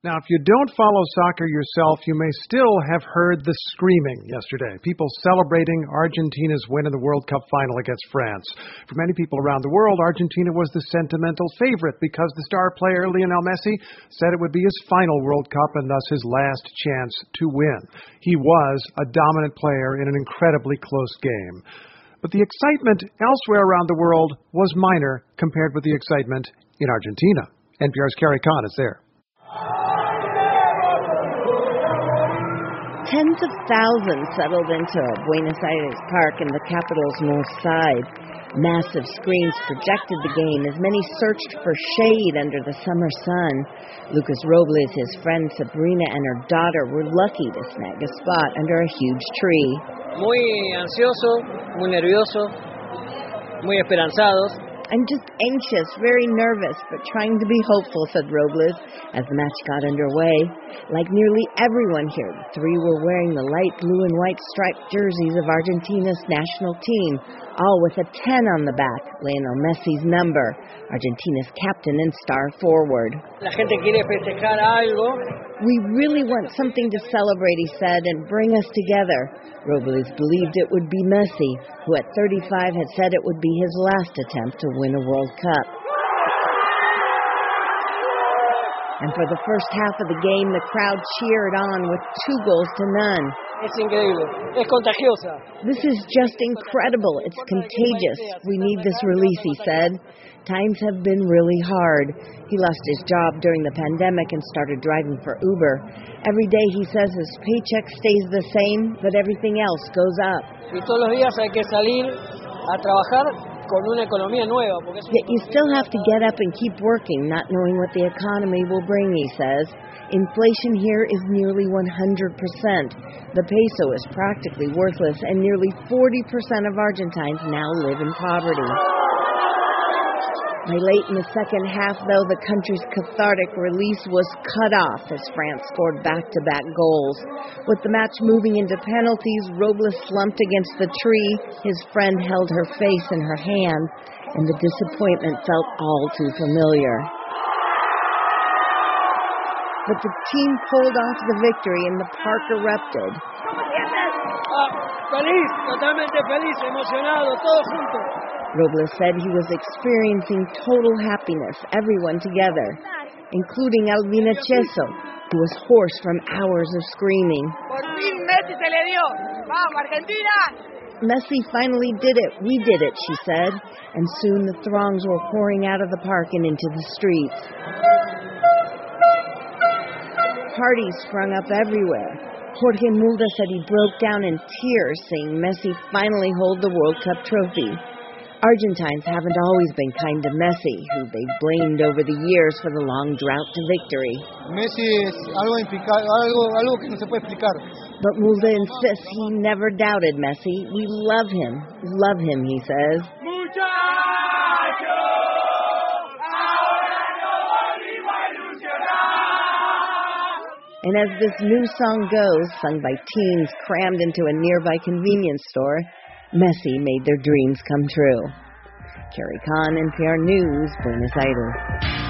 Now, if you don't follow soccer yourself, you may still have heard the screaming yesterday. People celebrating Argentina's win in the World Cup final against France. For many people around the world, Argentina was the sentimental favorite because the star player Lionel Messi said it would be his final World Cup and thus his last chance to win. He was a dominant player in an incredibly close game. But the excitement elsewhere around the world was minor compared with the excitement in Argentina. NPR's Carrie Kahn is there. Tens of thousands settled into Buenos Aires Park in the capital's north side. Massive screens projected the game as many searched for shade under the summer sun. Lucas Robles, his friend Sabrina, and her daughter were lucky to snag a spot under a huge tree. Muy ansioso, muy nervioso, muy esperanzados. I'm just anxious, very nervous, but trying to be hopeful, said Robles as the match got underway. Like nearly everyone here, the three were wearing the light blue and white striped jerseys of Argentina's national team, all with a 10 on the back, Lionel Messi's number, Argentina's captain and star forward. La gente quiere festejar algo. We really want something to celebrate, he said, and bring us together. Robles believed it would be Messi, who at 35 had said it would be his last attempt to win a World Cup. And for the first half of the game, the crowd cheered on with 2-0. Es increíble. Es contagiosa. This is just incredible. It's contagious. We need this release, he said. Times have been really hard. He lost his job during the pandemic and started driving for Uber. Every day, he says, his paycheck stays the same, but everything else goes up. Y todos los días hay que salir a trabajar con una economía nueva. Yet you still have to get up and keep working, not knowing what the economy will bring, he says. Inflation here is nearly 100%. The peso is practically worthless, and nearly 40% of Argentines now live in poverty. By late in the second half, though, the country's cathartic release was cut off as France scored back-to-back goals. With the match moving into penalties, Robles slumped against the tree. His friend held her face in her hand, and the disappointment felt all too familiar. But the team pulled off the victory and the park erupted. Feliz, totalmente feliz, emocionado, todos juntos. Robles said he was experiencing total happiness, everyone together, including Albina Cheso, who was hoarse from hours of screaming. Por fin Messi se le dio. Vamos, Argentina! Messi finally did it. We did it, she said. And soon the throngs were pouring out of the park and into the streets. Parties sprung up everywhere. Jorge Mulder said he broke down in tears, seeing Messi finally hold the World Cup trophy. Argentines haven't always been kind to Messi, who they've blamed over the years for the long drought to victory. Messi es algo que no se puede explicar. But Mulder insists he never doubted Messi. We love him, he says. And as this new song goes, sung by teens crammed into a nearby convenience store, Messi made their dreams come true. Carrie Kahn, NPR News, Buenos Aires.